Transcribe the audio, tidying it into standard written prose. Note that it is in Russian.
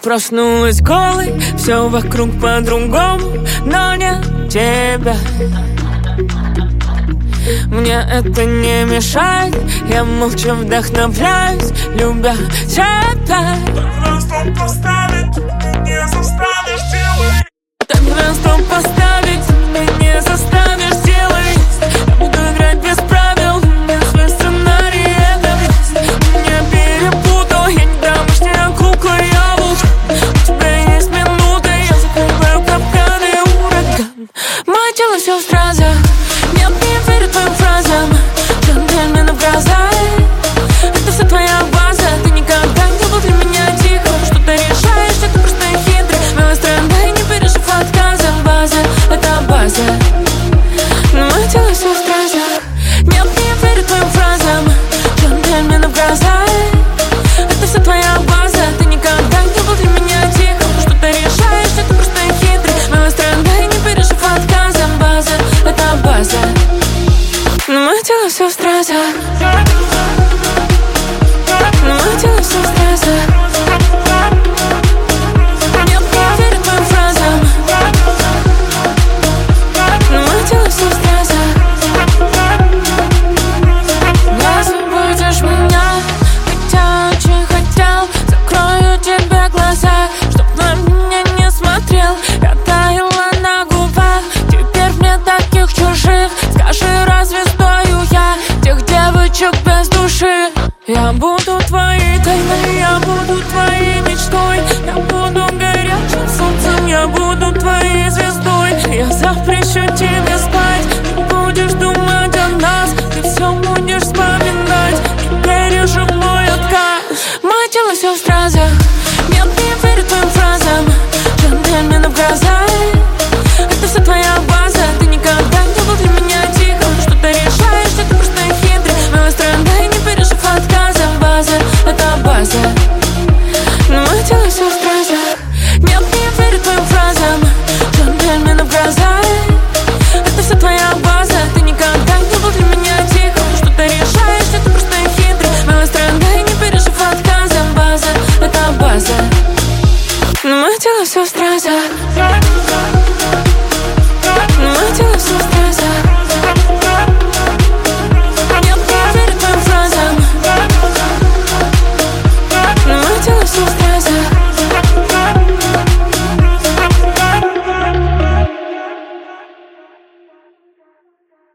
проснулась голой, все вокруг по-другому, но не тебя. Мне это не мешает, я молча вдохновляюсь, любя тебя. Так стоп поставить, ты не заставишь делать. Так стоп поставить, ты не заставишь делать. Я буду играть без правил, без свой сценарий это. Меня перепутал, я не домашняя кукла, я волк. У тебя есть минута, я закрываю капканы, ураган. Мое тело все в стразах, нет, не верю твоим фразам. Джентльмены в глаза, это вся твоя база. Ты никогда не был для меня тихо, что-то решаешь, это просто хитрый. Милая страна, не пережив отказа. База, это база, но мое тело все в стразах. Нет, не верю твоим фразам. Джентльмены в глаза, это вся твоя база. Ты никогда не был для меня тихо, что-то решаешь, это просто хитрый. Милая страна, не пережив отказа. База, это база, но мое тело все в стразах. Но мое тело все в стразах. Нет, не верю твоим фразам. Но мое тело все в стразах. Не забудешь меня, хотя очень хотел. Закрою тебе глаза, чтоб на меня не смотрел. Я таяла на губах, теперь мне таких чужих. Скажи, разве стою я тех девочек без души? Я буду твоей тайной, я буду твоей мечтой. Я буду горячим солнцем, я буду твоей звездой. Я запрещу тебе